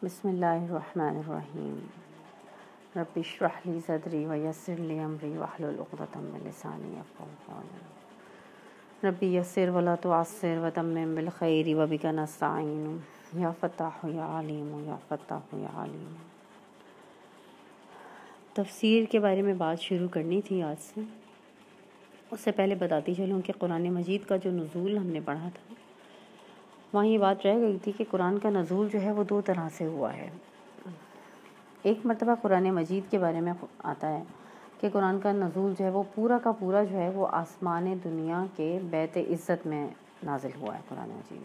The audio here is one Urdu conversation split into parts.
بسم اللہ الرحمن الرحیم رب اشرح لی صدری ویسر لی امری واحلل عقدۃ من لسانی یفقهوا قولی رب یسر ولا تعسر وتمم بالخیر وبک نستعین یا فتاح یا علیم یا فتاح یا علیم۔ تفسیر کے بارے میں بات شروع کرنی تھی آج سے، اس سے پہلے بتاتی چلوں کہ قرآن مجید کا جو نزول ہم نے پڑھا تھا وہاں یہ بات رہ گئی تھی کہ قرآن کا نزول جو ہے وہ دو طرح سے ہوا ہے۔ ایک مرتبہ قرآن مجید کے بارے میں آتا ہے کہ قرآن کا نزول جو ہے وہ پورا کا پورا جو ہے وہ آسمان دنیا کے بیت عزت میں نازل ہوا ہے قرآن مجید،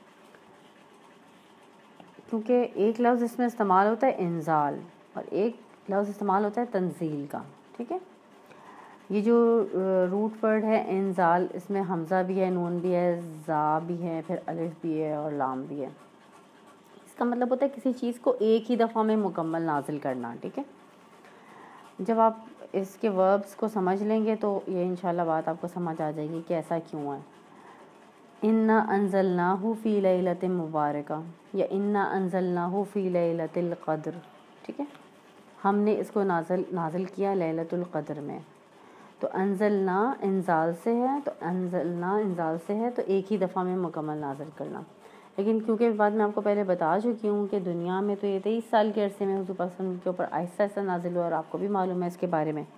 کیونکہ ایک لفظ اس میں استعمال ہوتا ہے انزال اور ایک لفظ استعمال ہوتا ہے تنزیل کا، ٹھیک ہے۔ یہ جو روٹ ورڈ ہے انزال، اس میں حمزہ بھی ہے، نون بھی ہے، زا بھی ہے، پھر الف بھی ہے اور لام بھی ہے۔ اس کا مطلب ہوتا ہے کسی چیز کو ایک ہی دفعہ میں مکمل نازل کرنا، ٹھیک ہے۔ جب آپ اس کے وربس کو سمجھ لیں گے تو یہ انشاءاللہ بات آپ کو سمجھ آ جائے گی کہ ایسا کیوں ہے۔ انا انزلناہ فی لیلۃ مبارکہ یا انا انزلناہ فی لیلۃ القدر، ٹھیک ہے۔ ہم نے اس کو نازل کیا لیلۃ القدر میں، تو انزلنا انزال سے ہے، تو انزلنا انزال سے ہے تو ایک ہی دفعہ میں مکمل نازل کرنا۔ لیکن کیونکہ اس بات میں آپ کو پہلے بتا چکی ہوں کہ دنیا میں تو یہ 23 سال کے عرصے میں حضور پاک صلی اللہ علیہ وسلم کے اوپر آہستہ آہستہ نازل ہوا، اور آپ کو بھی معلوم ہے اس کے بارے میں،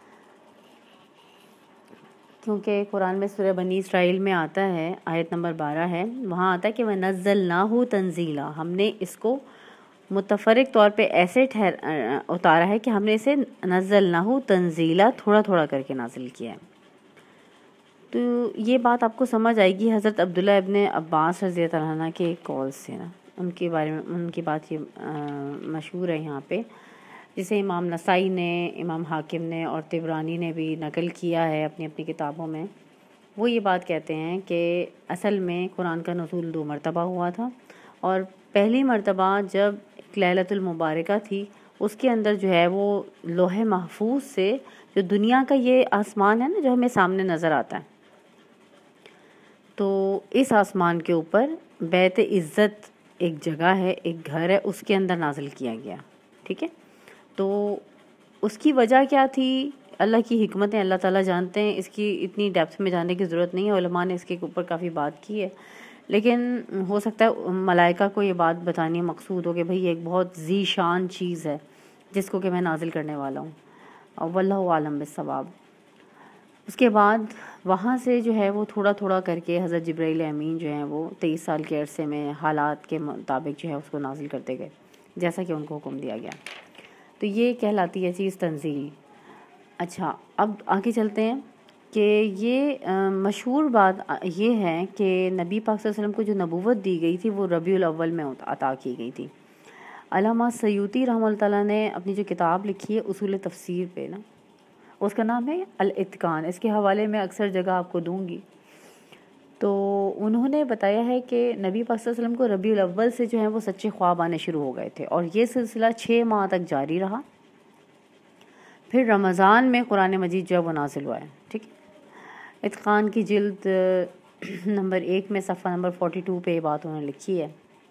کیونکہ قرآن میں سورہ بنی اسرائیل میں آتا ہے، آیت نمبر 12 ہے، وہاں آتا ہے کہ وَنَزَّلْنَاهُ تَنزِيلًا، ہم نے اس کو متفرق طور پہ ایسے اتارا ہے کہ ہم نے اسے نزلناہ تنزیلا تھوڑا تھوڑا کر کے نازل کیا ہے۔ تو یہ بات آپ کو سمجھ آئے گی حضرت عبداللہ ابن عباس رضی اللہ عنہ کے ایک قول سے نا، ان کے بارے میں ان کی بات یہ مشہور ہے یہاں پہ، جسے امام نسائی نے، امام حاکم نے اور طبرانی نے بھی نقل کیا ہے اپنی اپنی کتابوں میں۔ وہ یہ بات کہتے ہیں کہ اصل میں قرآن کا نزول 2 مرتبہ ہوا تھا، اور پہلی مرتبہ جب لیلۃ المبارکہ تھی، اس کے اندر جو ہے وہ لوح محفوظ سے جو دنیا کا یہ آسمان ہے نا جو ہمیں سامنے نظر آتا ہے، تو اس آسمان کے اوپر بیت عزت ایک جگہ ہے، ایک گھر ہے، اس کے اندر نازل کیا گیا، ٹھیک ہے۔ تو اس کی وجہ کیا تھی، اللہ کی حکمتیں اللہ تعالیٰ جانتے ہیں، اس کی اتنی ڈیپتھ میں جانے کی ضرورت نہیں ہے، علماء نے اس کے اوپر کافی بات کی ہے، لیکن ہو سکتا ہے ملائکہ کو یہ بات بتانی مقصود ہو کہ بھئی یہ ایک بہت ذی شان چیز ہے جس کو کہ میں نازل کرنے والا ہوں، اور واللہ عالم بالصواب۔ اس کے بعد وہاں سے جو ہے وہ تھوڑا تھوڑا کر کے حضرت جبرائیل امین جو ہیں وہ 23 سال کے عرصے میں حالات کے مطابق جو ہے اس کو نازل کرتے گئے جیسا کہ ان کو حکم دیا گیا، تو یہ کہلاتی ہے چیز تنزیل۔ اچھا، اب آگے چلتے ہیں کہ یہ مشہور بات یہ ہے کہ نبی پاک صلی اللہ علیہ وسلم کو جو نبوت دی گئی تھی وہ ربیع الاول میں عطا کی گئی تھی۔ علامہ سیوطی رحمہ اللہ تعالیٰ نے اپنی جو کتاب لکھی ہے اصول تفسیر پہ نا، اس کا نام ہے الاتقان، اس کے حوالے میں اکثر جگہ آپ کو دوں گی۔ تو انہوں نے بتایا ہے کہ نبی پاک صلی اللہ علیہ وسلم کو ربیع الاول سے جو ہے وہ سچے خواب آنے شروع ہو گئے تھے، اور یہ سلسلہ 6 ماہ تک جاری رہا۔ پھر رمضان میں قرآن مجید جو ہے وہ نازل ہوا ہے، ٹھیک ہے۔ اتقان کی جلد نمبر 1 میں صفحہ نمبر 42 پہ یہ بات انہوں نے لکھی ہے۔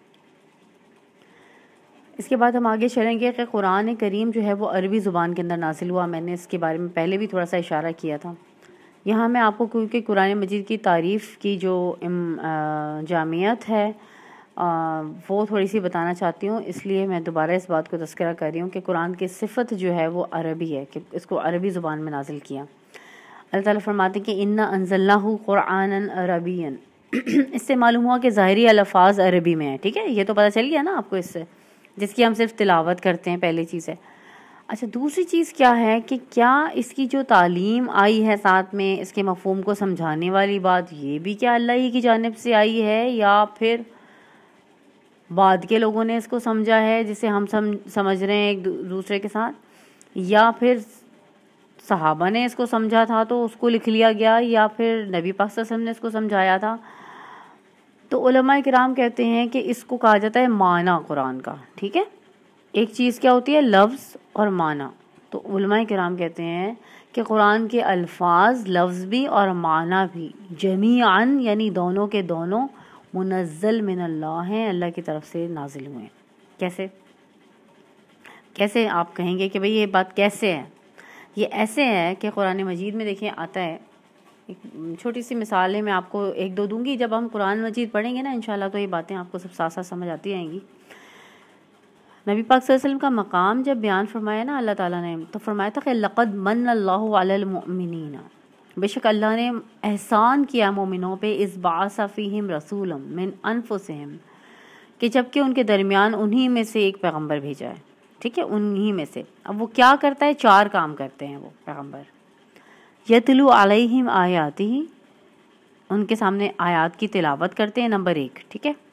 اس کے بعد ہم آگے چلیں گے کہ قرآن کریم جو ہے وہ عربی زبان کے اندر نازل ہوا، میں نے اس کے بارے میں پہلے بھی تھوڑا سا اشارہ کیا تھا۔ یہاں میں آپ کو کیونکہ قرآن مجید کی تعریف کی جو جامعیت ہے وہ تھوڑی سی بتانا چاہتی ہوں، اس لیے میں دوبارہ اس بات کو تذکرہ کر رہی ہوں کہ قرآن کی صفت جو ہے وہ عربی ہے، کہ اس کو عربی زبان میں نازل کیا۔ اللہ تعالیٰ فرماتے ہیں کہ انا انزلناہ قرآنا عربیا، اس سے معلوم ہوا کہ ظاہری الفاظ عربی میں ہیں، ٹھیک ہے، یہ تو پتہ چل گیا نا آپ کو اس سے، جس کی ہم صرف تلاوت کرتے ہیں، پہلی چیز ہے۔ اچھا، دوسری چیز کیا ہے کہ کیا اس کی جو تعلیم آئی ہے ساتھ میں، اس کے مفہوم کو سمجھانے والی بات، یہ بھی کیا اللہ ہی کی جانب سے آئی ہے یا پھر بعد کے لوگوں نے اس کو سمجھا ہے جسے ہم سمجھ رہے ہیں ایک دوسرے کے ساتھ، یا پھر صحابہ نے اس کو سمجھا تھا تو اس کو لکھ لیا گیا، یا پھر نبی پاک صلی اللہ علیہ وسلم نے اس کو سمجھایا تھا؟ تو علماء کرام کہتے ہیں کہ اس کو کہا جاتا ہے معنی قرآن کا، ٹھیک ہے۔ ایک چیز کیا ہوتی ہے، لفظ اور معنی، تو علماء کرام کہتے ہیں کہ قرآن کے الفاظ، لفظ بھی اور معنی بھی جمیعاً یعنی دونوں کے دونوں منزل من اللہ ہیں، اللہ کی طرف سے نازل ہوئے ہیں۔ کیسے آپ کہیں گے کہ بھئی یہ بات کیسے ہے؟ یہ ایسے ہے کہ قرآن مجید میں دیکھیں آتا ہے، ایک چھوٹی سی مثال ہے، میں آپ کو ایک دو دوں گی، جب ہم قرآن مجید پڑھیں گے نا انشاءاللہ تو یہ باتیں آپ کو سب ساتھ ساتھ سمجھ آتی آئیں گی۔ نبی پاک صلی اللہ علیہ وسلم کا مقام جب بیان فرمایا نا اللہ تعالیٰ نے، تو فرمایا تھا کہ لقد من اللہ علی المؤمنین، بے شک اللہ نے احسان کیا مومنوں پہ، اذ بعث فیہم رسولا من انفسہم، کہ جبکہ ان کے درمیان انہی میں سے ایک پیغمبر بھیجا ہے، ٹھیک ہے، انہی میں سے۔ اب وہ کیا کرتا ہے؟ 4 کام کرتے ہیں وہ پیغمبر۔ یتلو علیہم آیاتہ، ان کے سامنے آیات کی تلاوت کرتے ہیں، نمبر 1، ٹھیک ہے۔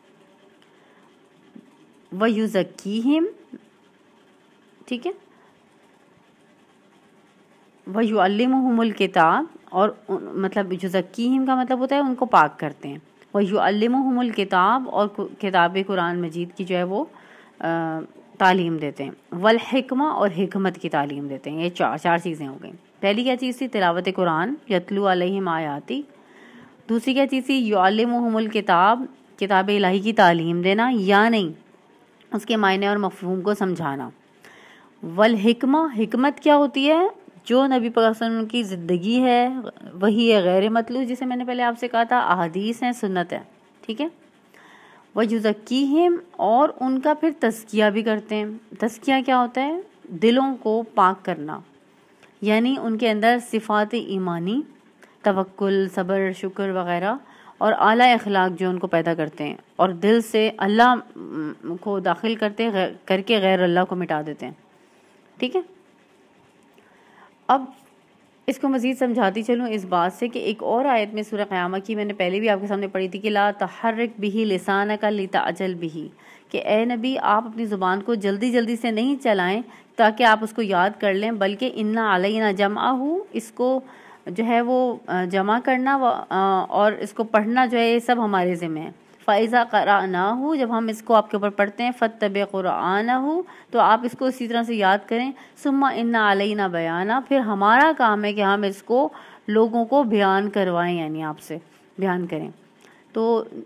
وَيُزَكِّيهِمْ، ٹھیک ہے، وَيُعَلِّمُهُمُ الْكِتَابَ، اور مطلب یزکیہم کا مطلب ہوتا ہے ان کو پاک کرتے ہیں، وَيُعَلِّمُهُمُ الْكِتَابَ، اور کتاب قرآن مجید کی جو ہے وہ تعلیم دیتے ہیں، والحکمہ، اور حکمت کی تعلیم دیتے ہیں۔ یہ چار چیزیں ہو گئیں۔ پہلی کیا چیز تھی؟ تلاوت قرآن، یتلو علیہم آیاتی۔ دوسری کیا چیز تھی؟ یعلمہم الکتاب، کتاب الہی کی تعلیم دینا یا نہیں، اس کے معنی اور مفہوم کو سمجھانا۔ والحکمہ، حکمت کیا ہوتی ہے؟ جو نبی پاک صلی اللہ علیہ وسلم کی زندگی ہے وہی ہے، غیر مطلوب، جسے میں نے پہلے آپ سے کہا تھا احادیث ہیں، سنت ہے، ٹھیک ہے۔ وَيُزَكِّيهِمْ، اور ان کا پھر تزکیہ بھی کرتے ہیں۔ تزکیہ کیا ہوتا ہے؟ دلوں کو پاک کرنا، یعنی ان کے اندر صفات ایمانی، توکل، صبر، شکر وغیرہ، اور اعلیٰ اخلاق جو ان کو پیدا کرتے ہیں، اور دل سے اللہ کو داخل کر کے غیر اللہ کو مٹا دیتے ہیں، ٹھیک ہے۔ اب اس کو مزید سمجھاتی چلوں اس بات سے کہ ایک اور آیت میں سورہ قیامہ کی میں نے پہلے بھی آپ کے سامنے پڑھی تھی کہ لا تحرک بہ لسانک لتعجل بہ، کہ اے نبی آپ اپنی زبان کو جلدی جلدی سے نہیں چلائیں تاکہ آپ اس کو یاد کر لیں، بلکہ ان علینا جمعہ، اس کو جو ہے وہ جمع کرنا اور اس کو پڑھنا جو ہے یہ سب ہمارے ذمہ ہے۔ فَإِذَا قَرَأْنَاهُ، جب ہم اس کو آپ کے اوپر پڑھتے ہیں، فَاتَّبِعْ قُرْآنَهُ، تو آپ اس کو اسی طرح سے یاد کریں۔ ثُمَّ إِنَّ عَلَيْنَا بَيَانًا، پھر ہمارا کام ہے کہ ہم اس کو لوگوں کو بیان کروائیں، یعنی آپ سے بیان کریں۔ تو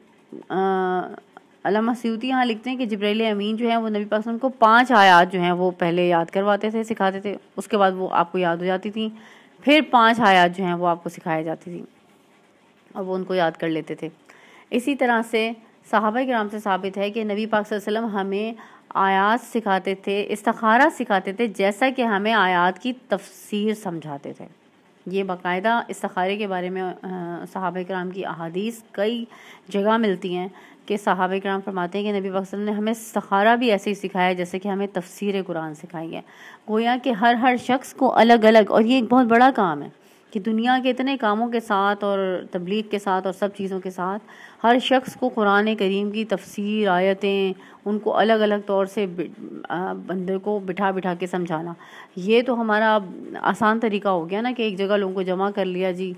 علامہ سیوطی یہاں لکھتے ہیں کہ جبرائیل امین جو ہے وہ نبی پاک صلی اللہ علیہ وسلم کو 5 آیات جو ہیں وہ پہلے یاد کرواتے تھے، سکھاتے تھے، اس کے بعد وہ آپ کو یاد ہو جاتی تھیں، پھر 5 آیات جو ہیں وہ آپ کو سکھائی جاتی تھیں اور وہ ان کو یاد کر لیتے تھے۔ اسی طرح سے صحابہ کرام سے ثابت ہے کہ نبی پاک صلی اللہ علیہ وسلم ہمیں آیات سکھاتے تھے، استخارہ سکھاتے تھے، جیسا کہ ہمیں آیات کی تفسیر سمجھاتے تھے۔ یہ باقاعدہ استخارے کے بارے میں صحابہ کرام کی احادیث کئی جگہ ملتی ہیں کہ صحابہ کرام فرماتے ہیں کہ نبی پاک صلی اللہ علیہ وسلم نے ہمیں استخارہ بھی ایسے ہی سکھایا جیسے کہ ہمیں تفسیر قرآن سکھائی ہے۔ گویا کہ ہر شخص کو الگ الگ، اور یہ ایک بہت بڑا کام ہے کہ دنیا کے اتنے کاموں کے ساتھ اور تبلیغ کے ساتھ اور سب چیزوں کے ساتھ ہر شخص کو قرآن کریم کی تفسیر، آیتیں، ان کو الگ الگ طور سے بندے کو بٹھا کے سمجھانا، یہ تو ہمارا آسان طریقہ ہو گیا نا کہ ایک جگہ لوگوں کو جمع کر لیا جی،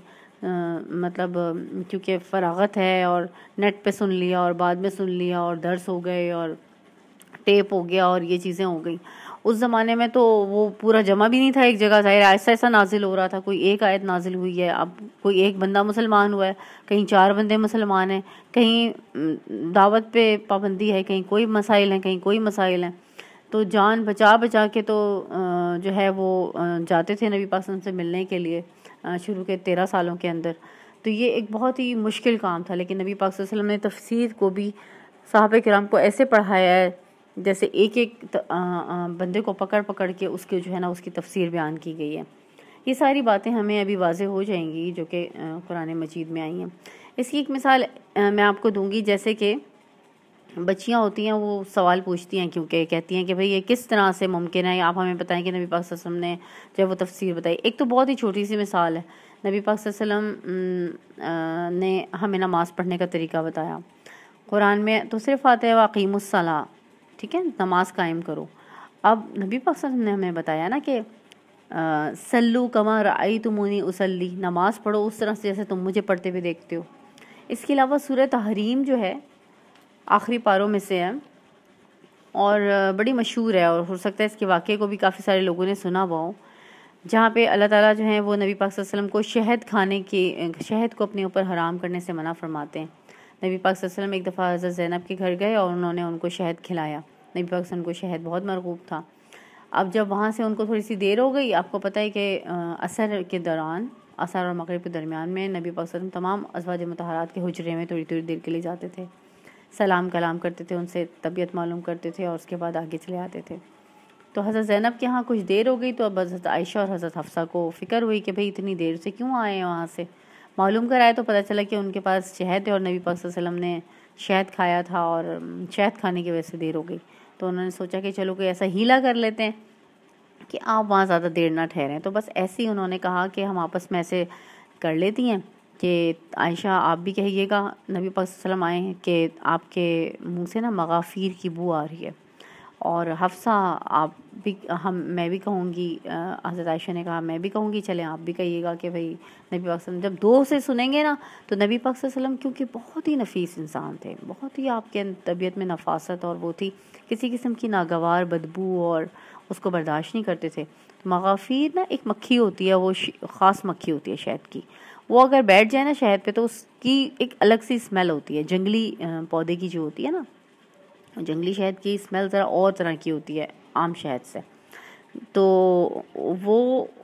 مطلب کیونکہ فراغت ہے اور نیٹ پہ سن لیا اور بعد میں سن لیا اور درس ہو گئے اور ٹیپ ہو گیا اور یہ چیزیں ہو گئیں۔ اس زمانے میں تو وہ پورا جمع بھی نہیں تھا ایک جگہ، ظاہر ایسا نازل ہو رہا تھا، کوئی ایک آیت نازل ہوئی ہے، اب کوئی ایک بندہ مسلمان ہوا ہے، کہیں 4 بندے مسلمان ہیں، کہیں دعوت پہ پابندی ہے، کہیں کوئی مسائل ہیں، کہیں کوئی مسائل ہیں، تو جان بچا کے تو جو ہے وہ جاتے تھے نبی پاک صلی اللہ علیہ وسلم سے ملنے کے لیے شروع کے 13 سالوں کے اندر۔ تو یہ ایک بہت ہی مشکل کام تھا، لیکن نبی پاک صلی اللہ علیہ وسلم نے تفسیر کو بھی صحابہ کرام کو ایسے پڑھایا ہے جیسے ایک بندے کو پکڑ کے اس کے جو ہے نا اس کی تفسیر بیان کی گئی ہے۔ یہ ساری باتیں ہمیں ابھی واضح ہو جائیں گی جو کہ قرآن مجید میں آئی ہیں۔ اس کی ایک مثال میں آپ کو دوں گی، جیسے کہ بچیاں ہوتی ہیں وہ سوال پوچھتی ہیں، کیونکہ کہتی ہیں کہ بھئی یہ کس طرح سے ممکن ہے، آپ ہمیں بتائیں کہ نبی پاک صلی اللہ علیہ وسلم نے جب وہ تفسیر بتائی۔ ایک تو بہت ہی چھوٹی سی مثال ہے، نبی پاک صلی اللہ علیہ وسلم نے ہمیں نماز پڑھنے کا طریقہ بتایا۔ قرآن میں تو صرف آتا ہے واقیموا الصلاۃ، ٹھیک ہے، نماز قائم کرو۔ اب نبی پاک صلی اللہ علیہ وسلم نے ہمیں بتایا نا کہ صلو کما رأیتمونی اصلی، نماز پڑھو اس طرح سے جیسے تم مجھے پڑھتے ہوئے دیکھتے ہو۔ اس کے علاوہ سورہ تحریم جو ہے آخری پاروں میں سے ہے اور بڑی مشہور ہے، اور ہو سکتا ہے اس کے واقعے کو بھی کافی سارے لوگوں نے سنا ہوا ہو، جہاں پہ اللہ تعالیٰ جو ہے وہ نبی پاک صلی اللہ علیہ وسلم کو شہد کو اپنے اوپر حرام کرنے سے منع فرماتے ہیں۔ نبی پاک صلی اللہ علیہ وسلم ایک دفعہ حضرت زینب کے گھر گئے اور انہوں نے ان کو شہد کھلایا، نبی پاک صلی اللہ علیہ وسلم کو شہد بہت مرغوب تھا۔ اب جب وہاں سے ان کو تھوڑی سی دیر ہو گئی، آپ کو پتہ ہے کہ عصر کے دوران، عصر اور مغرب کے درمیان میں نبی پاک صلی اللہ علیہ وسلم تمام ازواج مطہرات کے حجرے میں تھوڑی دیر کے لیے جاتے تھے، سلام کلام کرتے تھے، ان سے طبیعت معلوم کرتے تھے اور اس کے بعد آگے چلے آتے تھے۔ تو حضرت زینب کے ہاں کچھ دیر ہو گئی، تو اب حضرت عائشہ اور حضرت حفصہ کو فکر ہوئی کہ بھئی اتنی دیر سے کیوں آئے ہیں وہاں سے۔ معلوم کرائے تو پتہ چلا کہ ان کے پاس شہد ہے اور نبی پاک صلی اللہ علیہ وسلم نے شہد کھایا تھا اور شہد کھانے کی وجہ سے دیر ہو گئی۔ تو انہوں نے سوچا کہ چلو کوئی ایسا ہیلا کر لیتے ہیں کہ آپ وہاں زیادہ دیر نہ ٹھہریں۔ تو بس ایسے ہی انہوں نے کہا کہ ہم آپس میں ایسے کر لیتی ہیں کہ عائشہ آپ بھی کہیے گا نبی پاک صلی اللہ علیہ وسلم آئے ہیں کہ آپ کے منہ سے نا مغافیر کی بو آ رہی ہے، اور حفصہ آپ بھی، میں بھی کہوں گی، حضرت عائشہ نے کہا میں بھی کہوں گی، چلیں آپ بھی کہیے گا کہ بھئی نبی پاک صلی اللہ علیہ وسلم جب دو سے سنیں گے نا، تو نبی پاک صلی اللہ علیہ وسلم کیونکہ بہت ہی نفیس انسان تھے، بہت ہی آپ کے طبیعت میں نفاست اور وہ تھی، کسی قسم کی ناگوار بدبو اور اس کو برداشت نہیں کرتے تھے۔ مغافیر نا ایک مکھی ہوتی ہے، وہ خاص مکھی ہوتی ہے شہد کی، وہ اگر بیٹھ جائے نا شہد پہ تو اس کی ایک الگ سی اسمیل ہوتی ہے، جنگلی پودے کی جو ہوتی ہے نا، جنگلی شہد کی اسمیل ذرا اور طرح کی ہوتی ہے عام شہد سے۔ تو وہ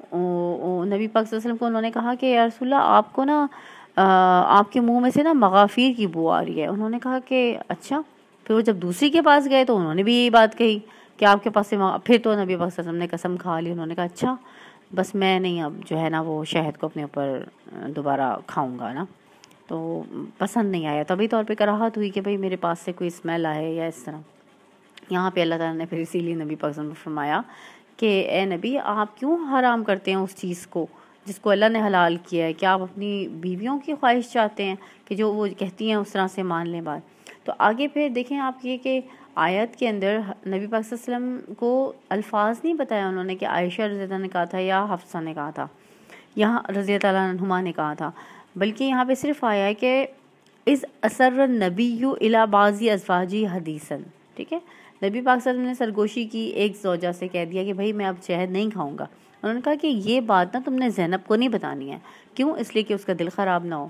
نبی پاک صلی اللہ علیہ وسلم کو انہوں نے کہا کہ یا رسول اللہ آپ کو نا آپ کے منہ میں سے نا مغافیر کی بو آ رہی ہے۔ انہوں نے کہا کہ اچھا۔ پھر وہ جب دوسری کے پاس گئے تو انہوں نے بھی یہی بات کہی کہ آپ کے پاس سے پھر تو نبی پاک صلی اللہ علیہ وسلم نے قسم کھا لی، انہوں نے کہا اچھا بس میں نہیں اب جو ہے نا وہ شہد کو اپنے اوپر دوبارہ کھاؤں گا نا، تو پسند نہیں آیا، طبی طور پہ کراہت ہوئی کہ بھئی میرے پاس سے کوئی اسمیل آئے یا اس طرح۔ یہاں پہ اللہ تعالیٰ نے پھر اسی لیے نبی پاک صلی اللہ علیہ وسلم کو فرمایا کہ اے نبی آپ کیوں حرام کرتے ہیں اس چیز کو جس کو اللہ نے حلال کیا ہے، کیا آپ اپنی بیویوں کی خواہش چاہتے ہیں کہ جو وہ کہتی ہیں اس طرح سے مان لیں بات۔ تو آگے پھر دیکھیں آپ یہ کہ آیت کے اندر نبی پاک صلی اللہ علیہ وسلم کو الفاظ نہیں بتایا انہوں نے کہ عائشہ رضی اللہ عنہا نے کہا تھا یا حفصہ نے کہا تھا، یہاں رضی اللہ عنہما نے کہا تھا، بلکہ یہاں پہ صرف آیا ہے کہ اس اسر النبی الی بعض ازواجہ حدیثا، ٹھیک ہے، نبی پاک صلی اللہ علیہ وسلم نے سرگوشی کی ایک زوجہ سے کہہ دیا کہ بھائی میں اب شہد نہیں کھاؤں گا۔ انہوں نے کہا کہ یہ بات نا تم نے زینب کو نہیں بتانی ہے، کیوں؟ اس لیے کہ اس کا دل خراب نہ ہو۔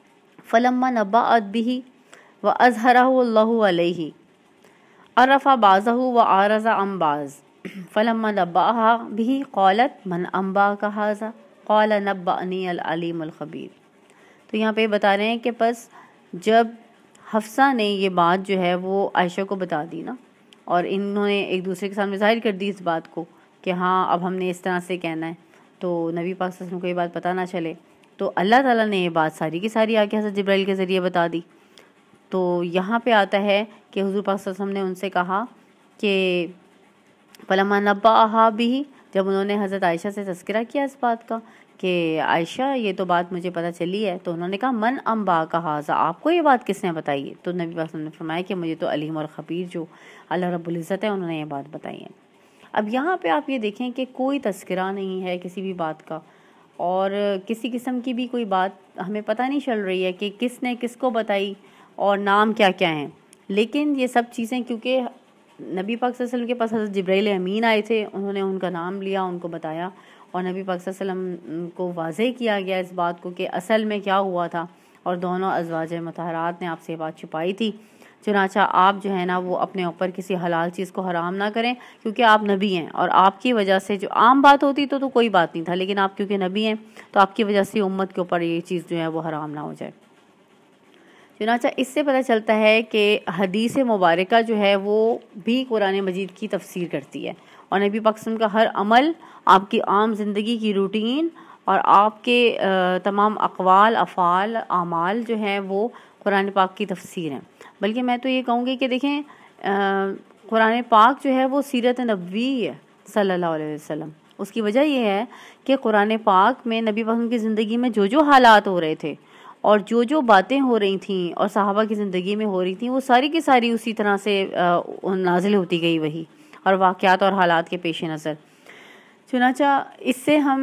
فلما نبأت به وأظهره الله علیہ عرف بعضہ وأعرض عن بعض فلما نبأها به قالت من أنبأك هذا قال نبأني العلیم الخبیر۔ تو یہاں پہ بتا رہے ہیں کہ پس جب حفصہ نے یہ بات جو ہے وہ عائشہ کو بتا دی نا، اور انہوں نے ایک دوسرے کے سامنے ظاہر کر دی اس بات کو کہ ہاں اب ہم نے اس طرح سے کہنا ہے، تو نبی پاک صلی اللہ علیہ وسلم کو یہ بات پتہ نہ چلے، تو اللہ تعالیٰ نے یہ بات ساری کی ساری آ کے حضرت جبرائیل کے ذریعے بتا دی۔ تو یہاں پہ آتا ہے کہ حضور پاک صلی اللہ علیہ وسلم نے ان سے کہا کہ فلما نبأها به، جب انہوں نے حضرت عائشہ سے تذکرہ کیا اس بات کا کہ عائشہ یہ تو بات مجھے پتہ چلی ہے، تو انہوں نے کہا من انباک ھذا، آپ کو یہ بات کس نے بتائی ہے؟ تو نبی پاک صلی اللہ علیہ وسلم نے فرمایا کہ مجھے تو علیم اور خبیر جو اللہ رب العزت ہے انہوں نے یہ بات بتائی ہے۔ اب یہاں پہ آپ یہ دیکھیں کہ کوئی تذکرہ نہیں ہے کسی بھی بات کا، اور کسی قسم کی بھی کوئی بات ہمیں پتہ نہیں چل رہی ہے کہ کس نے کس کو بتائی اور نام کیا کیا ہیں، لیکن یہ سب چیزیں کیونکہ نبی پاک صلی اللہ علیہ وسلم کے پاس حضرت جبرائیل امین آئے تھے، انہوں نے ان کا نام لیا، ان کو بتایا، اور نبی پاک صلی اللہ علیہ وسلم کو واضح کیا گیا اس بات کو کہ اصل میں کیا ہوا تھا، اور دونوں ازواج مطہرات نے آپ سے یہ بات چھپائی تھی۔ چنانچہ آپ جو ہے نا وہ اپنے اوپر کسی حلال چیز کو حرام نہ کریں، کیونکہ آپ نبی ہیں، اور آپ کی وجہ سے جو عام بات ہوتی تو کوئی بات نہیں تھا، لیکن آپ کیونکہ نبی ہیں تو آپ کی وجہ سے امت کے اوپر یہ چیز جو ہے وہ حرام نہ ہو جائے۔ چنانچہ اس سے پتہ چلتا ہے کہ حدیث مبارکہ جو ہے وہ بھی قرآن مجید کی تفسیر کرتی ہے، اور نبی پاک صلی اللہ علیہ وسلم کا ہر عمل، آپ کی عام زندگی کی روٹین اور آپ کے تمام اقوال، افعال، اعمال جو ہیں وہ قرآن پاک کی تفسیر ہیں۔ بلکہ میں تو یہ کہوں گی کہ دیکھیں قرآن پاک جو ہے وہ سیرت نبوی ہے صلی اللہ علیہ وسلم۔ اس کی وجہ یہ ہے کہ قرآن پاک میں نبی پاک کی زندگی میں جو جو حالات ہو رہے تھے اور جو جو باتیں ہو رہی تھیں اور صحابہ کی زندگی میں ہو رہی تھیں، وہ ساری کی ساری اسی طرح سے نازل ہوتی گئی وہی، اور واقعات اور حالات کے پیش نظر۔ چنانچہ اس سے ہم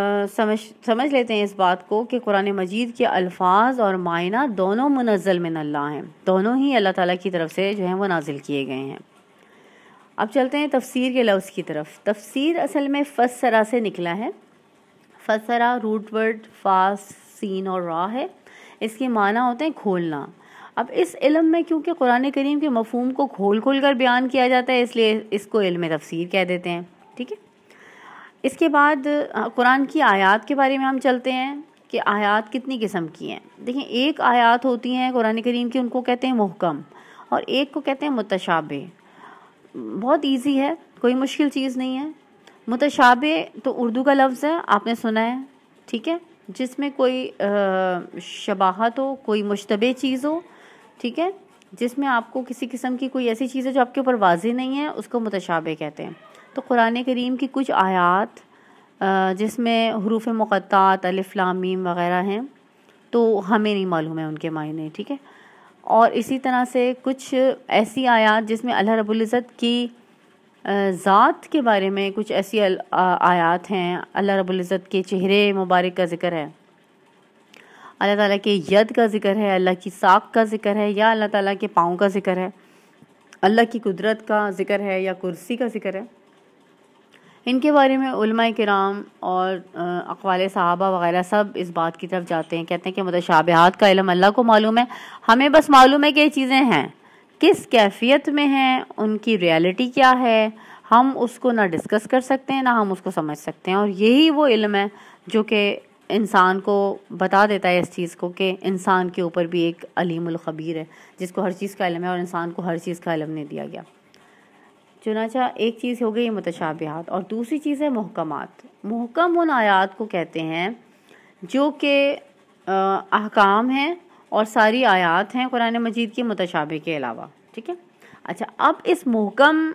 سمجھ لیتے ہیں اس بات کو کہ قرآن مجید کے الفاظ اور معنی دونوں منزل من اللہ ہیں، دونوں ہی اللہ تعالیٰ کی طرف سے جو ہیں وہ نازل کیے گئے ہیں۔ اب چلتے ہیں تفسیر کے لفظ کی طرف۔ تفسیر اصل میں فسرا سے نکلا ہے۔ فسرا روٹ ورڈ فا سین اور را ہے، اس کے معنی ہوتے ہیں کھولنا۔ اب اس علم میں کیونکہ قرآن کریم کے مفہوم کو کھول کھول کر بیان کیا جاتا ہے، اس لیے اس کو علم تفسیر کہہ دیتے ہیں. ٹھیک ہے. اس کے بعد قرآن کی آیات کے بارے میں ہم چلتے ہیں کہ آیات کتنی قسم کی ہیں. دیکھیں، ایک آیات ہوتی ہیں قرآن کریم کی، ان کو کہتے ہیں محکم، اور ایک کو کہتے ہیں متشابہ. بہت ایزی ہے، کوئی مشکل چیز نہیں ہے. متشابہ تو اردو کا لفظ ہے، آپ نے سنا ہے. ٹھیک ہے. جس میں کوئی شباہت ہو، کوئی مشتبہ چیز ہو. ٹھیک ہے. جس میں آپ کو کسی قسم کی کوئی ایسی چیز ہے جو آپ کے اوپر واضح نہیں ہے، اس کو متشابہ کہتے ہیں. تو قرآن کریم کی کچھ آیات جس میں حروف مقطعات الف لام میم وغیرہ ہیں، تو ہمیں نہیں معلوم ہے ان کے معنی. ٹھیک ہے. اور اسی طرح سے کچھ ایسی آیات جس میں اللہ رب العزت کی ذات کے بارے میں کچھ ایسی آیات ہیں، اللہ رب العزت کے چہرے مبارک کا ذکر ہے، اللہ تعالیٰ کے ید کا ذکر ہے، اللہ کی ساق کا ذکر ہے، یا اللہ تعالیٰ کے پاؤں کا ذکر ہے، اللہ کی قدرت کا ذکر ہے، یا کرسی کا ذکر ہے. ان کے بارے میں علماء کرام اور اقوال صحابہ وغیرہ سب اس بات کی طرف جاتے ہیں، کہتے ہیں کہ متشابہات کا علم اللہ کو معلوم ہے، ہمیں بس معلوم ہے کہ یہ چیزیں ہیں، کس کیفیت میں ہیں، ان کی ریالٹی کیا ہے، ہم اس کو نہ ڈسکس کر سکتے ہیں، نہ ہم اس کو سمجھ سکتے ہیں. اور یہی وہ علم ہے جو کہ انسان کو بتا دیتا ہے اس چیز کو کہ انسان کے اوپر بھی ایک علیم الخبیر ہے جس کو ہر چیز کا علم ہے، اور انسان کو ہر چیز کا علم نہیں دیا گیا. چنانچہ ایک چیز ہو گئی متشابہات، اور دوسری چیز ہے محکمات. محکم ان آیات کو کہتے ہیں جو کہ احکام ہیں اور ساری آیات ہیں قرآن مجید کی متشابہ کے علاوہ. ٹھیک ہے. اچھا، اب اس محکم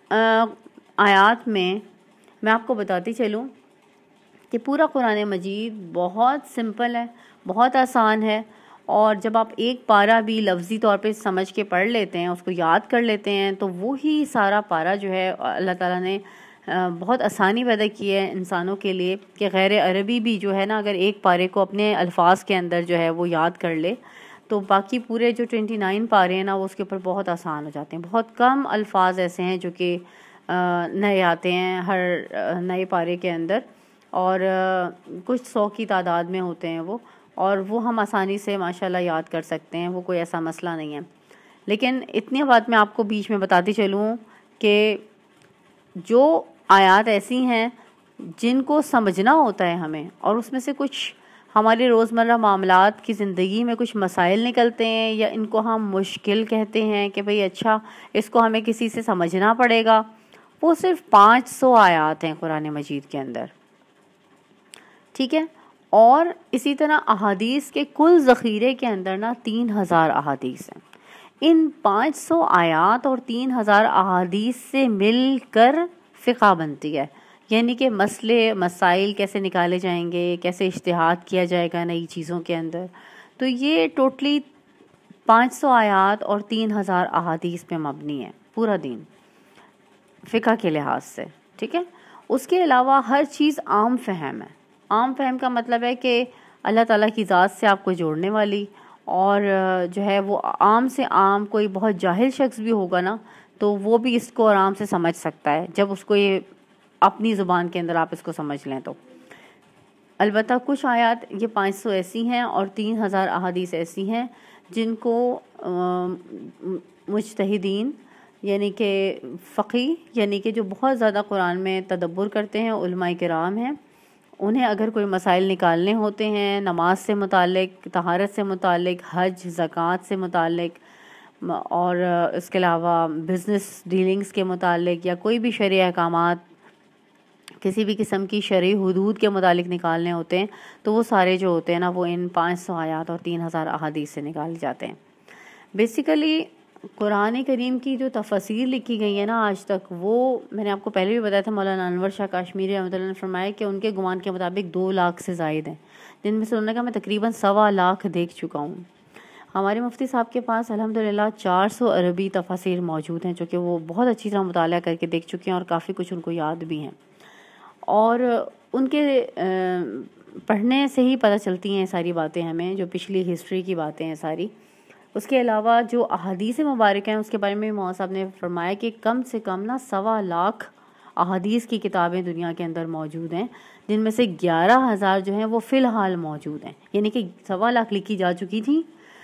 آیات میں آپ کو بتاتی چلوں کہ پورا قرآن مجید بہت سمپل ہے، بہت آسان ہے، اور جب آپ ایک پارہ بھی لفظی طور پہ سمجھ کے پڑھ لیتے ہیں، اس کو یاد کر لیتے ہیں، تو وہی سارا پارہ جو ہے اللہ تعالیٰ نے بہت آسانی پیدا کی ہے انسانوں کے لیے کہ غیر عربی بھی جو ہے نا، اگر ایک پارے کو اپنے الفاظ کے اندر جو ہے وہ یاد کر لے تو باقی پورے جو 29 پارے ہیں نا، وہ اس کے اوپر بہت آسان ہو جاتے ہیں. بہت کم الفاظ ایسے ہیں جو کہ نئے آتے ہیں ہر نئے پارے کے اندر، اور کچھ 100 کی تعداد میں ہوتے ہیں وہ، اور وہ ہم آسانی سے ماشاءاللہ یاد کر سکتے ہیں، وہ کوئی ایسا مسئلہ نہیں ہے. لیکن اتنی بات میں آپ کو بیچ میں بتاتی چلوں کہ جو آیات ایسی ہیں جن کو سمجھنا ہوتا ہے ہمیں، اور اس میں سے کچھ ہمارے روزمرہ معاملات کی زندگی میں کچھ مسائل نکلتے ہیں، یا ان کو ہم مشکل کہتے ہیں کہ بھئی اچھا اس کو ہمیں کسی سے سمجھنا پڑے گا، وہ صرف 500 آیات ہیں قرآن مجید کے اندر. ٹھیک ہے. اور اسی طرح احادیث کے کل ذخیرے کے اندر نا 3000 احادیث ہیں. ان 500 آیات اور 3000 احادیث سے مل کر فقہ بنتی ہے، یعنی کہ مسئلے مسائل کیسے نکالے جائیں گے، کیسے اجتہاد کیا جائے گا نئی چیزوں کے اندر. تو یہ ٹوٹلی 500 آیات اور 3000 احادیث پہ مبنی ہے پورا دین فقہ کے لحاظ سے. ٹھیک ہے. اس کے علاوہ ہر چیز عام فہم ہے. عام فہم کا مطلب ہے کہ اللہ تعالیٰ کی ذات سے آپ کو جوڑنے والی، اور جو ہے وہ عام سے عام کوئی بہت جاہل شخص بھی ہوگا نا، تو وہ بھی اس کو آرام سے سمجھ سکتا ہے جب اس کو یہ اپنی زبان کے اندر آپ اس کو سمجھ لیں. تو البتہ کچھ آیات یہ 500 ایسی ہیں اور 3000 احادیث ایسی ہیں جن کو مجتہدین یعنی کہ فقی، یعنی کہ جو بہت زیادہ قرآن میں تدبر کرتے ہیں، علماء کرام ہیں، انہیں اگر کوئی مسائل نکالنے ہوتے ہیں نماز سے متعلق، طہارت سے متعلق، حج زکوٰۃ سے متعلق، اور اس کے علاوہ بزنس ڈیلنگز کے متعلق، یا کوئی بھی شرعی احکامات کسی بھی قسم کی شرعی حدود کے متعلق نکالنے ہوتے ہیں، تو وہ سارے جو ہوتے ہیں نا وہ ان 500 آیات اور 3000 احادیث سے نکالے جاتے ہیں. بیسیکلی قرآن کریم کی جو تفاسیر لکھی گئی ہے نا آج تک، وہ میں نے آپ کو پہلے بھی بتایا تھا، مولانا انور شاہ کاشمیری رحمۃ اللہ نے فرمایا کہ ان کے گمان کے مطابق 2 لاکھ سے زائد ہیں، جن میں سے انہوں نے کہا میں تقریباً 1.25 لاکھ دیکھ چکا ہوں. ہمارے مفتی صاحب کے پاس الحمدللہ 400 عربی تفاسیر موجود ہیں، جو کہ وہ بہت اچھی طرح مطالعہ کر کے دیکھ چکے ہیں، اور کافی کچھ ان کو یاد بھی ہیں، اور ان کے پڑھنے سے ہی پتہ چلتی ہیں ساری باتیں ہمیں، جو پچھلی ہسٹری کی باتیں ہیں ساری. اس کے علاوہ جو احادیث مبارک ہیں اس کے بارے میں مولانا صاحب نے فرمایا کہ کم سے کم نا 1.25 لاکھ احادیث کی کتابیں دنیا کے اندر موجود ہیں، جن میں سے 11,000 جو ہیں وہ فی الحال موجود ہیں، یعنی کہ 1.25 لاکھ لکھی جا چکی تھی،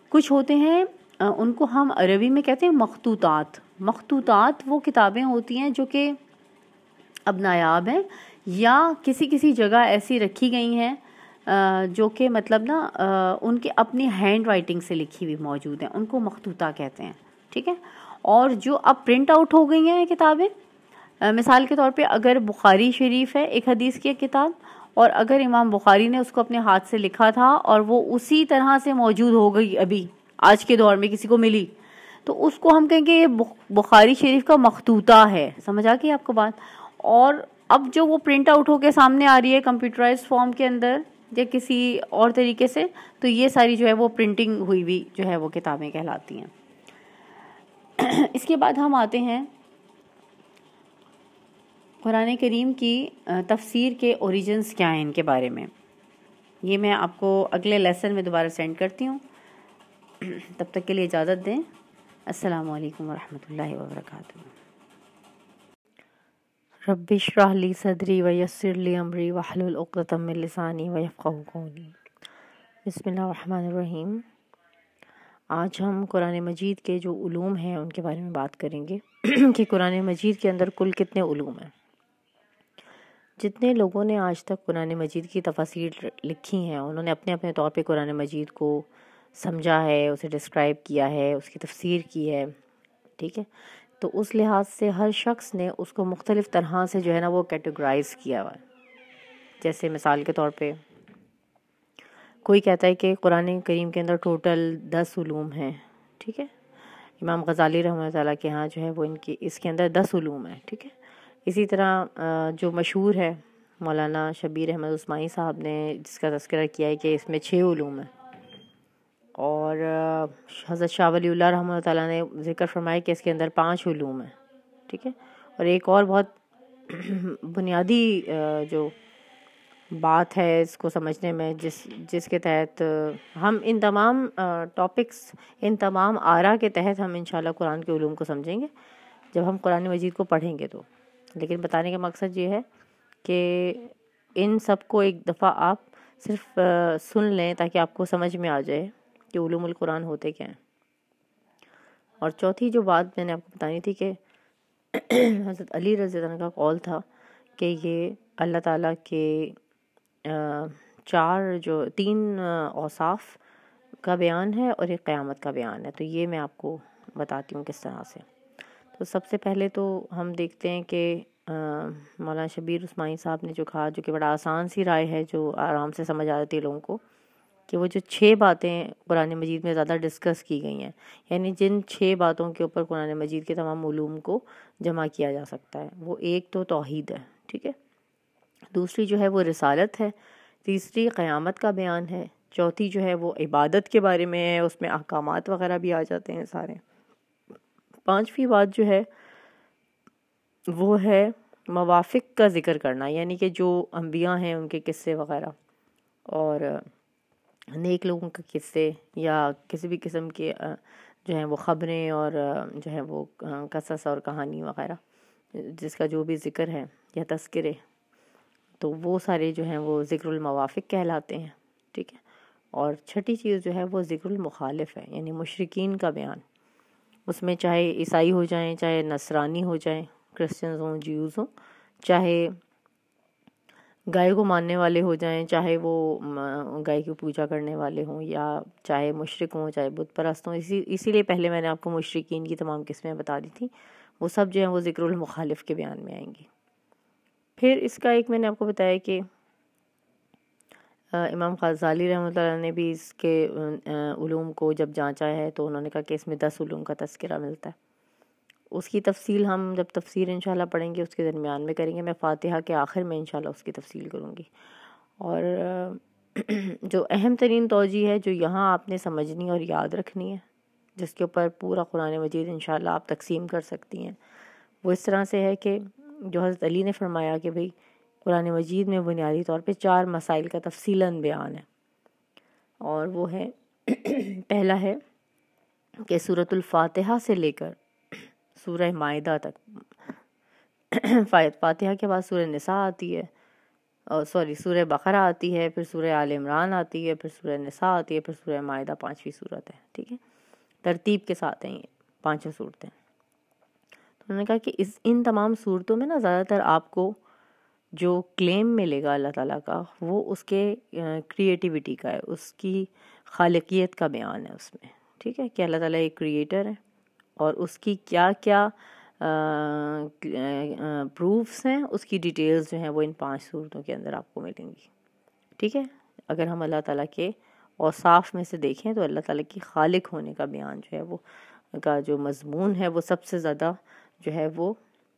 کچھ ہوتے ہیں ان کو ہم عربی میں کہتے ہیں مخطوطات. مخطوطات وہ کتابیں ہوتی ہیں جو کہ اب نایاب ہیں یا کسی جگہ ایسی رکھی گئی ہیں جو کہ مطلب نا ان کے اپنی ہینڈ رائٹنگ سے لکھی ہوئی موجود ہیں, ان کو مخطوطہ کہتے ہیں. ٹھیک ہے. اور جو اب پرنٹ آؤٹ ہو گئی ہیں کتابیں, مثال کے طور پہ اگر بخاری شریف ہے ایک حدیث کی کتاب, اور اگر امام بخاری نے اس کو اپنے ہاتھ سے لکھا تھا اور وہ اسی طرح سے موجود ہو گئی ابھی آج کے دور میں کسی کو ملی, تو اس کو ہم کہیں گے یہ بخاری شریف کا مخطوطہ ہے. سمجھ آ گئی آپ کو بات؟ اور اب جو وہ پرنٹ آؤٹ ہو کے سامنے آ رہی ہے کمپیوٹرائز فارم کے اندر یا کسی اور طریقے سے, تو یہ ساری جو ہے وہ پرنٹنگ ہوئی ہوئی جو ہے وہ کتابیں کہلاتی ہیں. اس کے بعد ہم آتے ہیں قرآن کریم کی تفسیر کے اوریجنز کیا ہیں ان کے بارے میں. یہ میں آپ کو اگلے لیسن میں دوبارہ سینڈ کرتی ہوں. تب تک کے لیے اجازت دیں. السلام علیکم ورحمۃ اللہ وبرکاتہ. رب اشرح لی صدری ویسر لی امری واحلل عقدۃ من لسانی ویفقہوا قولی. بسم اللہ الرحمن الرحیم. آج ہم قرآن مجید کے جو علوم ہیں ان کے بارے میں بات کریں گے کہ قرآن مجید کے اندر کل کتنے علوم ہیں. جتنے لوگوں نے آج تک قرآن مجید کی تفاسیر لکھی ہیں انہوں نے اپنے اپنے طور پہ قرآن مجید کو سمجھا ہے, اسے ڈسکرائب کیا ہے, اس کی تفسیر کی ہے. ٹھیک ہے. تو اس لحاظ سے ہر شخص نے اس کو مختلف طرح سے جو ہے نا وہ کیٹیگرائز کیا ہوا ہے. جیسے مثال کے طور پہ کوئی کہتا ہے کہ قرآن کریم کے اندر ٹوٹل 10 علوم ہیں. ٹھیک ہے. امام غزالی رحمۃ اللہ تعالیٰ کے ہاں جو ہے وہ اس کے اندر 10 علوم ہیں. ٹھیک ہے. اسی طرح جو مشہور ہے مولانا شبیر احمد عثمانی صاحب نے جس کا تذکرہ کیا ہے کہ اس میں 6 علوم ہیں. اور حضرت شاہ ولی اللہ رحمۃ اللہ تعالیٰ نے ذکر فرمایا کہ اس کے اندر 5 علوم ہیں. ٹھیک ہے. اور ایک اور بہت بنیادی جو بات ہے اس کو سمجھنے میں جس کے تحت ہم ان تمام ٹاپکس ان تمام آراء کے تحت ہم انشاءاللہ قرآن کے علوم کو سمجھیں گے جب ہم قرآن مجید کو پڑھیں گے. تو لیکن بتانے کا مقصد یہ ہے کہ ان سب کو ایک دفعہ آپ صرف سن لیں تاکہ آپ کو سمجھ میں آ جائے کہ علوم القرآن ہوتے کیا ہیں. اور چوتھی جو بات میں نے آپ کو بتانی تھی کہ حضرت علی رضی اللہ عنہ کا قول تھا کہ یہ اللہ تعالیٰ کے 3 اوصاف کا بیان ہے اور ایک قیامت کا بیان ہے. تو یہ میں آپ کو بتاتی ہوں کس طرح سے. تو سب سے پہلے تو ہم دیکھتے ہیں کہ مولانا شبیر عثمانی صاحب نے جو کہا, جو کہ بڑا آسان سی رائے ہے جو آرام سے سمجھ آ جاتی ہے لوگوں کو, کہ وہ جو 6 باتیں قرآن مجید میں زیادہ ڈسکس کی گئی ہیں, یعنی جن 6 باتوں کے اوپر قرآن مجید کے تمام علوم کو جمع کیا جا سکتا ہے, وہ ایک تو توحید ہے. ٹھیک ہے. دوسری جو ہے وہ رسالت ہے. تیسری قیامت کا بیان ہے. چوتھی جو ہے وہ عبادت کے بارے میں ہے, اس میں احکامات وغیرہ بھی آ جاتے ہیں سارے. 5ویں بات جو ہے وہ ہے موافق کا ذکر کرنا, یعنی کہ جو انبیاء ہیں ان کے قصے وغیرہ اور نیک لوگوں کے قصے یا کسی بھی قسم کے جو ہیں وہ خبریں اور جو ہے وہ قصص اور کہانی وغیرہ جس کا جو بھی ذکر ہے یا تذکرے, تو وہ سارے جو ہیں وہ ذکر الموافق کہلاتے ہیں. ٹھیک ہے. اور 6ٹھی چیز جو ہے وہ ذکر المخالف ہے, یعنی مشرکین کا بیان. اس میں چاہے عیسائی ہو جائیں, چاہے نصرانی ہو جائیں, کرسچنز ہوں, جیوز ہوں, چاہے گائے کو ماننے والے ہو جائیں, چاہے وہ گائے کی پوجا کرنے والے ہوں, یا چاہے مشرک ہوں, چاہے بت پرست ہوں. اسی لیے پہلے میں نے آپ کو مشرکین کی تمام قسمیں بتا دی تھیں. وہ سب جو ہیں وہ ذکر المخالف کے بیان میں آئیں گی. پھر اس کا ایک میں نے آپ کو بتایا کہ امام غزالی رحمۃ اللہ نے بھی اس کے علوم کو جب جانچا ہے تو انہوں نے کہا کہ اس میں 10 علوم کا تذکرہ ملتا ہے. اس کی تفصیل ہم جب تفسیر انشاءاللہ پڑھیں گے اس کے درمیان میں کریں گے. میں فاتحہ کے آخر میں انشاءاللہ اس کی تفصیل کروں گی. اور جو اہم ترین توجہ ہے جو یہاں آپ نے سمجھنی اور یاد رکھنی ہے, جس کے اوپر پورا قرآن مجید انشاءاللہ آپ تقسیم کر سکتی ہیں, وہ اس طرح سے ہے کہ جو حضرت علی نے فرمایا کہ بھئی قرآن مجید میں بنیادی طور پہ 4 مسائل کا تفصیلاً بیان ہے. اور وہ ہے پہلا ہے کہ سورۃ الفاتحہ سے لے کر سورہ مائدہ تک, فاتحہ کے بعد سورہ نساء آتی ہے, سورہ بقرہ آتی ہے، پھر سورہ آل عمران آتی ہے، پھر سورہ نساء آتی ہے، پھر سورہ مائدہ 5ویں صورت ہے. ٹھیک ہے، ترتیب کے ساتھ ہیں یہ 5 صورتیں. تو انہوں نے کہا کہ ان تمام صورتوں میں نا زیادہ تر آپ کو جو کلیم ملے گا اللہ تعالیٰ کا وہ اس کے کریٹیوٹی کا ہے، اس کی خالقیت کا بیان ہے اس میں. ٹھیک ہے، کہ اللہ تعالیٰ ایک کریٹر ہے اور اس کی کیا کیا پروفس ہیں، اس کی ڈیٹیلز جو ہیں وہ ان 5 صورتوں کے اندر آپ کو ملیں گی. ٹھیک ہے، اگر ہم اللہ تعالیٰ کے اوصاف میں سے دیکھیں تو اللہ تعالیٰ کی خالق ہونے کا بیان جو ہے وہ کا جو مضمون ہے وہ سب سے زیادہ جو ہے وہ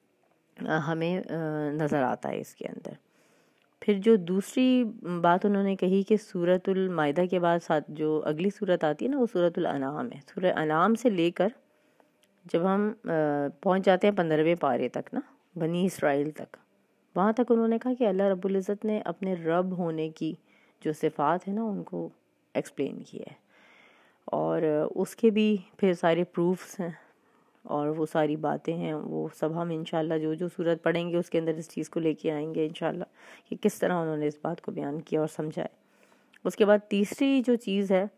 ہمیں نظر آتا ہے اس کے اندر. پھر جو دوسری بات انہوں نے کہی کہ سورۃ المائدہ کے بعد ساتھ جو اگلی صورت آتی ہے نا وہ سورۃ الانعام ہے. سورہ انعام سے لے کر جب ہم پہنچ جاتے ہیں 15ویں پارے تک نا، بنی اسرائیل تک، وہاں تک انہوں نے کہا کہ اللہ رب العزت نے اپنے رب ہونے کی جو صفات ہیں نا ان کو ایکسپلین کیا ہے، اور اس کے بھی پھر سارے پروفس ہیں اور وہ ساری باتیں ہیں. وہ سب ہم انشاءاللہ جو صورت پڑھیں گے اس کے اندر اس چیز کو لے کے آئیں گے انشاءاللہ کہ کس طرح انہوں نے اس بات کو بیان کیا اور سمجھا ہے. اس کے بعد تیسری جو چیز ہے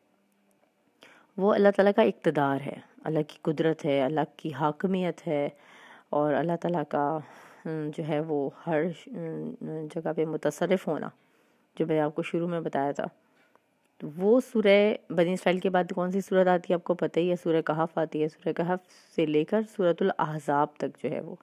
وہ اللہ تعالیٰ کا اقتدار ہے، اللہ کی قدرت ہے، اللہ کی حاکمیت ہے، اور اللہ تعالیٰ کا جو ہے وہ ہر جگہ پہ متصرف ہونا، جو میں نے آپ کو شروع میں بتایا تھا. وہ سورہ بنی اسرائیل کے بعد کون سی صورت آتی ہے آپ کو پتہ ہی ہے، سورہ کہف آتی ہے. سورہ کہف سے لے کر سورۃ الاحزاب تک جو ہے وہ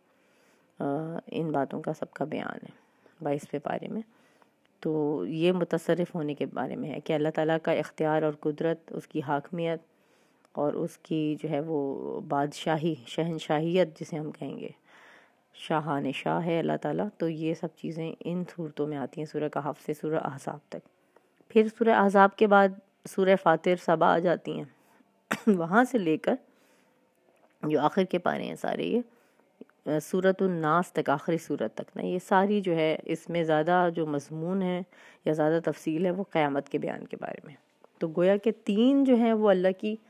ان باتوں کا سب کا بیان ہے 22ویں پارے میں. تو یہ متصرف ہونے کے بارے میں ہے کہ اللہ تعالیٰ کا اختیار اور قدرت، اس کی حاکمیت اور اس کی جو ہے وہ بادشاہی، شہنشاہیت جسے ہم کہیں گے، شاہان شاہ ہے اللہ تعالیٰ. تو یہ سب چیزیں ان صورتوں میں آتی ہیں سورہ کہف سے سورہ احزاب تک. پھر سورہ احزاب کے بعد سورہ فاطر، سبا آ جاتی ہیں. وہاں سے لے کر جو آخر کے پارے ہیں سارے یہ سورۃ الناس تک، آخری سورت تک نا، یہ ساری جو ہے اس میں زیادہ جو مضمون ہے یا زیادہ تفصیل ہے وہ قیامت کے بیان کے بارے میں. تو گویا کہ 3 جو ہیں وہ اللہ کی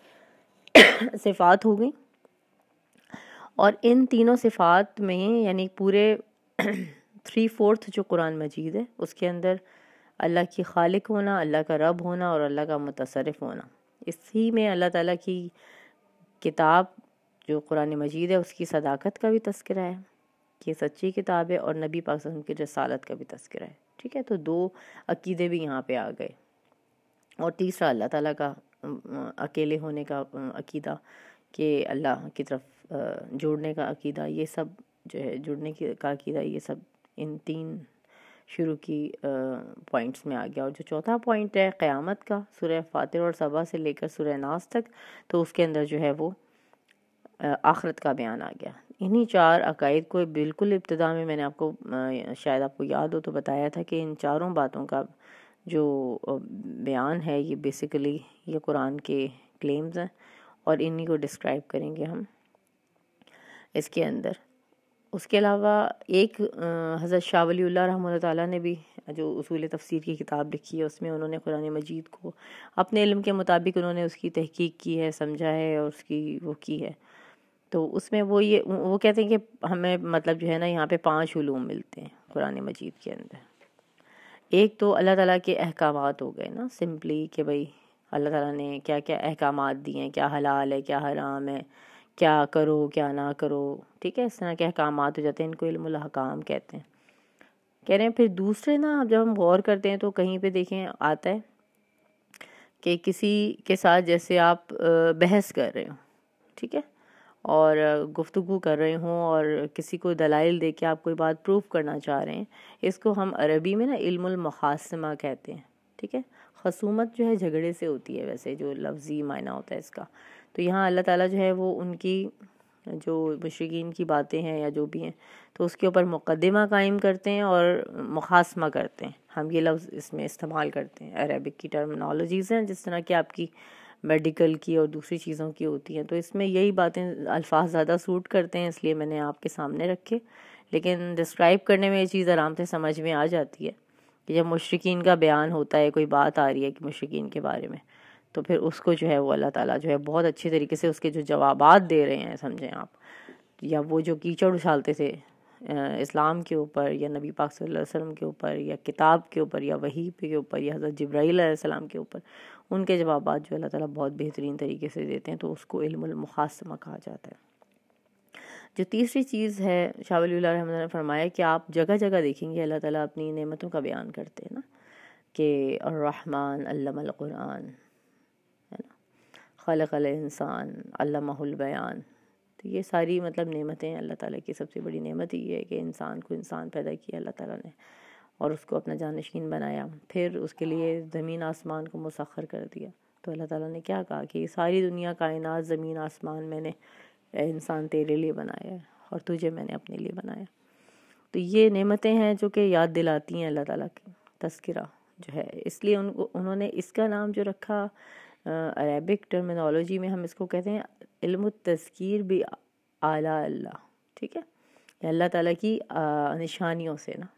صفات ہو گئیں، اور ان تینوں صفات میں یعنی پورے 3/4 جو قرآن مجید ہے اس کے اندر اللہ کی خالق ہونا، اللہ کا رب ہونا اور اللہ کا متصرف ہونا، اسی میں اللہ تعالیٰ کی کتاب جو قرآن مجید ہے اس کی صداقت کا بھی تذکرہ ہے کہ یہ سچی کتاب ہے، اور نبی پاک صلی اللہ علیہ وسلم کی رسالت کا بھی تذکرہ ہے. ٹھیک ہے، تو 2 عقیدے بھی یہاں پہ آ گئے. اور تیسرا اللہ تعالیٰ کا اکیلے ہونے کا عقیدہ، کہ اللہ کی طرف جوڑنے کا عقیدہ، یہ سب جو ہے جڑنے کا عقیدہ، یہ سب ان 3 شروع کی پوائنٹس میں آ گیا. اور جو چوتھا پوائنٹ ہے قیامت کا، سورہ فاطر اور سبا سے لے کر سورہ ناس تک، تو اس کے اندر جو ہے وہ آخرت کا بیان آ گیا. انہی 4 عقائد کو بالکل ابتدا میں نے آپ کو شاید آپ کو یاد ہو تو بتایا تھا کہ ان 4 باتوں کا جو بیان ہے یہ بیسیکلی یہ قرآن کے کلیمز ہیں، اور انہی کو ڈسکرائب کریں گے ہم اس کے اندر. اس کے علاوہ ایک حضرت شاہ ولی اللہ رحمہ اللہ تعالیٰ نے بھی جو اصول تفسیر کی کتاب لکھی ہے، اس میں انہوں نے قرآن مجید کو اپنے علم کے مطابق انہوں نے اس کی تحقیق کی ہے، سمجھا ہے اور اس کی وہ کی ہے. تو اس میں وہ کہتے ہیں کہ ہمیں مطلب جو ہے نا یہاں پہ 5 علوم ملتے ہیں قرآن مجید کے اندر. ایک تو اللہ تعالیٰ کے احکامات ہو گئے نا، سمپلی کہ بھئی اللہ تعالیٰ نے کیا کیا احکامات دیے ہیں، کیا حلال ہے، کیا حرام ہے، کیا کرو کیا نہ کرو. ٹھیک ہے، اس طرح کے احکامات ہو جاتے ہیں، ان کو علم الاحکام کہتے ہیں. کہہ رہے ہیں پھر دوسرے نا جب ہم غور کرتے ہیں تو کہیں پہ دیکھیں آتا ہے کہ کسی کے ساتھ جیسے آپ بحث کر رہے ہو، ٹھیک ہے، اور گفتگو کر رہے ہوں اور کسی کو دلائل دے کے آپ کوئی بات پروف کرنا چاہ رہے ہیں، اس کو ہم عربی میں نا علم المخاصمہ کہتے ہیں. ٹھیک ہے، خصومت جو ہے جھگڑے سے ہوتی ہے ویسے جو لفظی معنی ہوتا ہے اس کا. تو یہاں اللہ تعالیٰ جو ہے وہ ان کی جو مشرکین کی باتیں ہیں یا جو بھی ہیں تو اس کے اوپر مقدمہ قائم کرتے ہیں اور مخاصمہ کرتے ہیں. ہم یہ لفظ اس میں استعمال کرتے ہیں، عربک کی ٹرمنالوجیز ہیں جس طرح کہ آپ کی میڈیکل کی اور دوسری چیزوں کی ہوتی ہیں. تو اس میں یہی باتیں الفاظ زیادہ سوٹ کرتے ہیں، اس لیے میں نے آپ کے سامنے رکھے. لیکن ڈسکرائب کرنے میں یہ چیز آرام سے سمجھ میں آ جاتی ہے کہ جب مشرکین کا بیان ہوتا ہے، کوئی بات آ رہی ہے کہ مشرکین کے بارے میں، تو پھر اس کو جو ہے وہ اللہ تعالیٰ جو ہے بہت اچھے طریقے سے اس کے جو جوابات دے رہے ہیں سمجھیں آپ، یا وہ جو کیچڑ اچھالتے تھے اسلام کے اوپر یا نبی پاک صلی اللہ علیہ وسلم کے اوپر یا کتاب کے اوپر یا وحی کے اوپر یا حضرت جبرائیل علیہ السلام کے اوپر، ان کے جوابات جو اللہ تعالیٰ بہت بہترین طریقے سے دیتے ہیں، تو اس کو علم المخاصمہ کہا جاتا ہے۔ جو تیسری چیز ہے، شاہ ولی اللہ رحمۃ اللہ نے فرمایا کہ آپ جگہ جگہ دیکھیں گے اللہ تعالیٰ اپنی نعمتوں کا بیان کرتے ہیں نا، کہ الرحمن علم القرآن، ہے نا، خلق الانسان علمہ البیان۔ تو یہ ساری مطلب نعمتیں، اللہ تعالیٰ کی سب سے بڑی نعمت یہ ہے کہ انسان کو انسان پیدا کیا اللہ تعالیٰ نے، اور اس کو اپنا جانشین بنایا، پھر اس کے لیے زمین آسمان کو مسخر کر دیا۔ تو اللہ تعالیٰ نے کیا کہا کہ یہ ساری دنیا، کائنات، زمین آسمان میں نے، اے انسان تیرے لیے بنایا ہے اور تجھے میں نے اپنے لیے بنایا۔ تو یہ نعمتیں ہیں جو کہ یاد دلاتی ہیں اللہ تعالیٰ کی تذکرہ جو ہے، اس لیے انہوں نے اس کا نام جو رکھا، عربک ٹرمینالوجی میں ہم اس کو کہتے ہیں علم التذکیر بآلاء اللہ، ٹھیک ہے، اللہ تعالیٰ کی نشانیوں سے نا،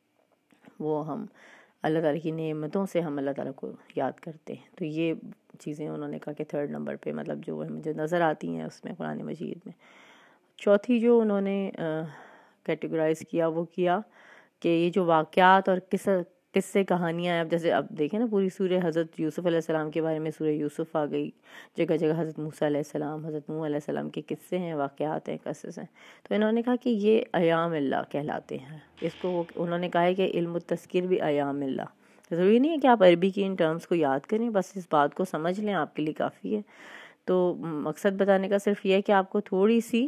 وہ ہم اللہ تعالیٰ کی نعمتوں سے ہم اللہ تعالیٰ کو یاد کرتے ہیں۔ تو یہ چیزیں انہوں نے کہا کہ 3rd نمبر پہ مطلب جو مجھے نظر آتی ہیں اس میں قرآن مجید میں۔ چوتھی جو انہوں نے کیٹیگرائز کیا وہ کیا کہ یہ جو واقعات اور قصے کہانیاں ہیں، اب جیسے اب دیکھیں نا پوری سورہ حضرت یوسف علیہ السلام کے بارے میں سورہ یوسف آ گئی، جگہ جگہ حضرت موسیٰ علیہ السلام، حضرت نوح علیہ السلام کے قصے ہیں، واقعات ہیں، قصص ہیں۔ تو انہوں نے کہا کہ یہ ایام اللہ کہلاتے ہیں، اس کو انہوں نے کہا ہے کہ علم التذکیر بھی ایام اللہ۔ ضروری نہیں ہے کہ آپ عربی کی ان ٹرمز کو یاد کریں، بس اس بات کو سمجھ لیں، آپ کے لیے کافی ہے۔ تو مقصد بتانے کا صرف یہ ہے کہ آپ کو تھوڑی سی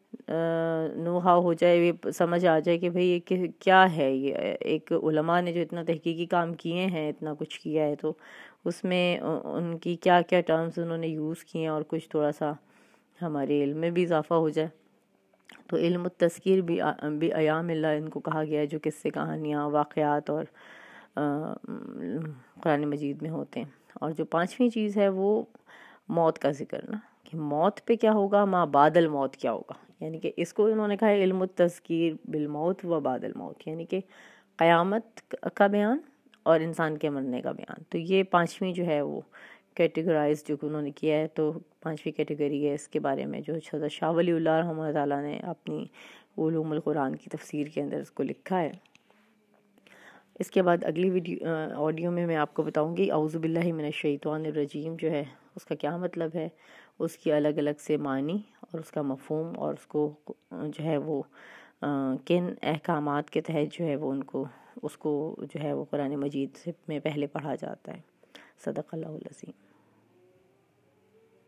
نو ہاؤ ہو جائے، یہ سمجھ آ جائے کہ بھئی یہ کیا ہے، یہ ایک علماء نے جو اتنا تحقیقی کام کیے ہیں، اتنا کچھ کیا ہے، تو اس میں ان کی کیا کیا ٹرمز انہوں نے یوز کیے ہیں، اور کچھ تھوڑا سا ہمارے علم میں بھی اضافہ ہو جائے۔ تو علم التذکیر بھی ایام اللہ ان کو کہا گیا ہے، جو قصے کہانیاں، واقعات اور قرآن مجید میں ہوتے ہیں۔ اور جو 5ویں چیز ہے وہ موت کا ذکر نا، کہ موت پہ کیا ہوگا، ما بعد الموت کیا ہوگا، یعنی کہ اس کو انہوں نے کہا ہے علم التذکیر بالموت و بعد الموت، یعنی کہ قیامت کا بیان اور انسان کے مرنے کا بیان۔ تو یہ 5ویں جو ہے وہ کیٹیگرائز جو انہوں نے کیا ہے، تو 5ویں کیٹیگری ہے، اس کے بارے میں جو حضرت شاہ ولی اللہ رحمہ اللہ تعالیٰ نے اپنی علوم القرآن کی تفسیر کے اندر اس کو لکھا ہے۔ اس کے بعد اگلی آڈیو میں آپ کو بتاؤں گی اعوذ باللہ من الشیطان الرجیم جو ہے اس کا کیا مطلب ہے، اس کی الگ الگ سے معنی اور اس کا مفہوم، اور اس کو جو ہے وہ کن احکامات کے تحت جو ہے وہ اس کو جو ہے وہ قرآن مجید میں پہلے پڑھا جاتا ہے۔ صدق اللہ العظیم۔